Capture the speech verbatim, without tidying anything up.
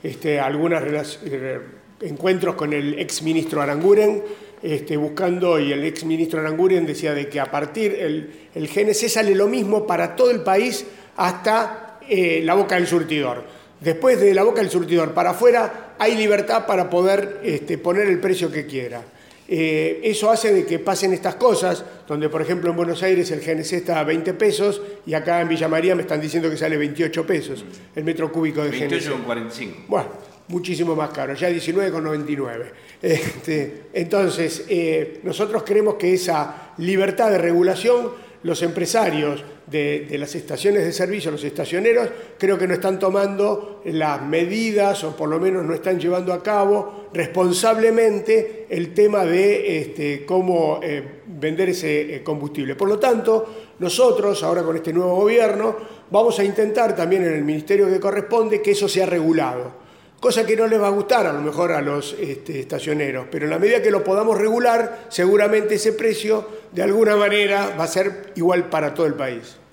este, algunos eh, encuentros con el ex ministro Aranguren, este, buscando, y el ex ministro Aranguren decía de que a partir, el, el G N C sale lo mismo para todo el país hasta eh, la boca del surtidor. Después de la boca del surtidor para afuera hay libertad para poder este, poner el precio que quiera. Eh, eso hace de que pasen estas cosas, donde por ejemplo en Buenos Aires el G N C está a veinte pesos y acá en Villa María me están diciendo que sale veintiocho pesos el metro cúbico de G N C. veintiocho con cuarenta y cinco. Bueno, muchísimo más caro, ya diecinueve con noventa y nueve. Este, entonces, eh, nosotros creemos que esa libertad de regulación, los empresarios de, de las estaciones de servicio, los estacioneros, creo que no están tomando las medidas, o por lo menos no están llevando a cabo responsablemente el tema de este, cómo eh, vender ese eh, combustible. Por lo tanto, nosotros, ahora con este nuevo gobierno, vamos a intentar también en el ministerio que corresponde que eso sea regulado. Cosa que no les va a gustar a lo mejor a los este, estacioneros, pero en la medida que lo podamos regular, seguramente ese precio de alguna manera va a ser igual para todo el país.